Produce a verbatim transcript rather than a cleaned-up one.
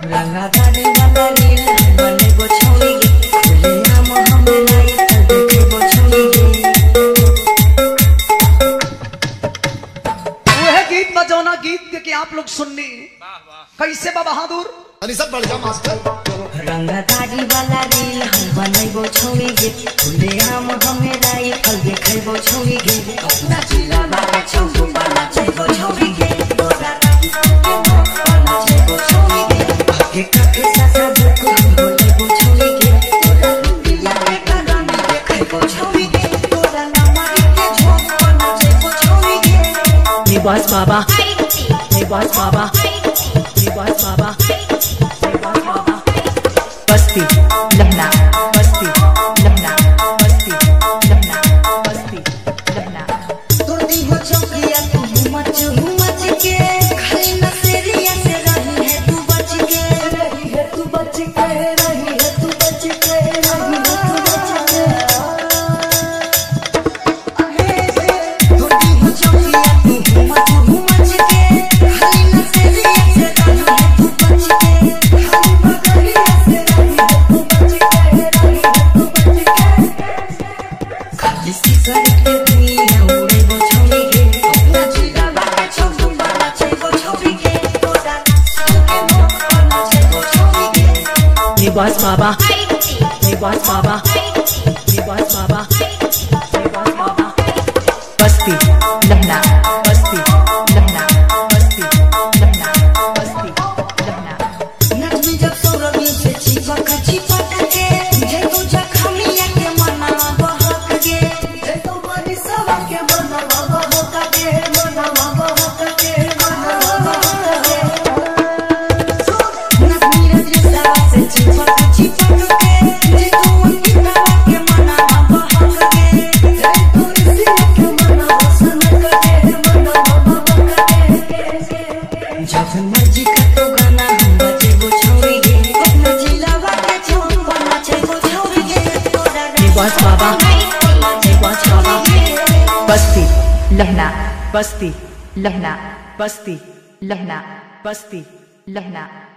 रंगा दाढ़ी वाला रील बने गो छौरी गे खुले आम हमें लाई चल देखे गो छौरी गे। वो है गीत बजौना गीत के आप लोग सुननी कैसे बा बहादुर अली सब बढ़ जा मास्टर। रंगा दाढ़ी वाला रील हम बने गो छौरी गे खुले आम हमें लाई चल देखे गो छौरी गे। अपना जिला बाबा छौरी बना चे गो छौरी गे तोरा बना चे गो छौरी गे के काके सासा बुक हम बोले गो छौरी गे तोरा दिया में कदम देखे गो छौरी गे तोरा नामारी के झोंक बना चे गो छौरी गे। निवास बाबा निवास बाबा निवास बाबा निवास बाबा बस्ती लहना बस्ती लहना बस्ती लहना बस्ती लहना तोड़ी हो चौकिया तू मच मच के खाली नसेरिया से रही है तू बच के रही है तू बच के रही है तू बच के रही है तू बच के तोड़ी हो चौकिया तू मच मच के खाली नसेरिया से रही है तू बच के खाली बगलिया से रही है तू बच के रही है तू बच के खाली सिसर के दुनिया उड़े गो छौरी गे अपना जिला बाके छौरी बना चे गो छौरी गे तोरा के मुख बना चे गो छौरी गे। निवास बाबा निवास बाबा निवास बाबा निवास बाबा बस्ती लहना बस्ती लहना बस्ती लहना बस्ती लहना नच में जब सौरभ से चिपक चिपक के जे तू जखमिया के मना बहक गे जे तू बड़ी सवा के मना बहक गे मना बहक गे मना बहक गे नच नीरज सवा से चिपक चिपक के जे तू अंकिता के मना बहक गे जे तू सिया के मना हसन गे मना बहक गे। जब मर्जी का तो गाना हम बजे गो छौरी गे अपना जिला बाके छौरी बना चे गो छौरी गे तोरा निवास बाबा निवास बाबा बस्ती लहना बस्ती लहना बस्ती लहना बस्ती लहना